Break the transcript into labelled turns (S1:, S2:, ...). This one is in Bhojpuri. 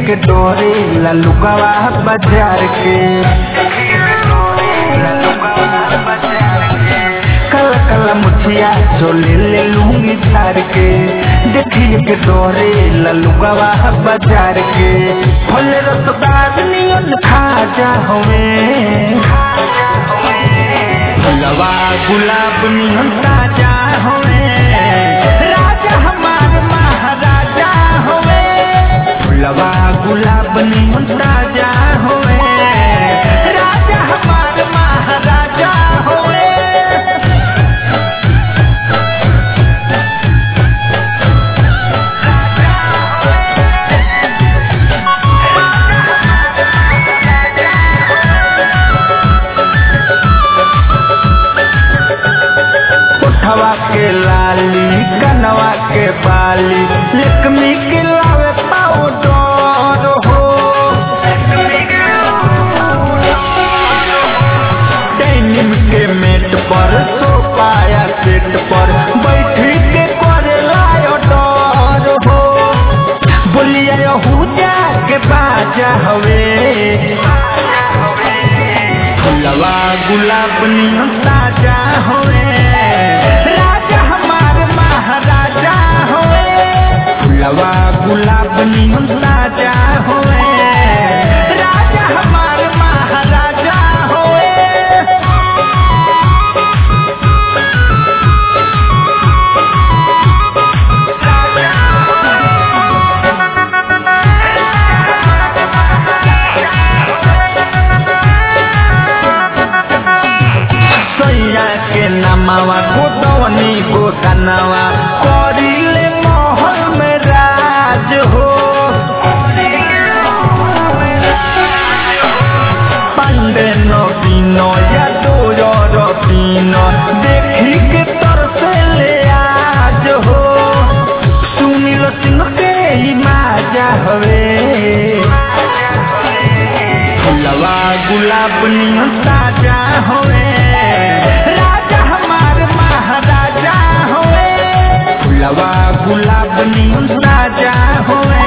S1: के डोरे ललुकवा बाजार के कल कल मुछिया चोले ले लूंगी झार के देखिए के डोरे ललुकवा बाजार के फल रसदार नियन खाजा हमें फलवा गुलाब नियन ताजा हमें राजा हमार महाराजा हमें फलवा गुलाब नियन ताजा हमें राजा हमार महाराजा हमें। हवा के लाली कनवा के बाली लक्ष्मी के लावे पाउडर हो डेनिम के मेट पर सोफाया सेट पर बैठी के करे लायो डर हो बोलिया हुजा के बाजा हवे फलवा गुलाब नियन ताजा हवे फलवा गुलाब नियन ताजा होए राजा हमार महाराजा होए। सैया के नमावा गोदवनी गोदनवा करिले हो पांडे नवीनो या दो रतीनो देखी के तरसे ले आज हो सुनील सिंह के ही माजा हवे फलवा गुलाब नियन ताजा होए राजा हमार महाराजा होए फलवा गुलाब नियन ताजा होए।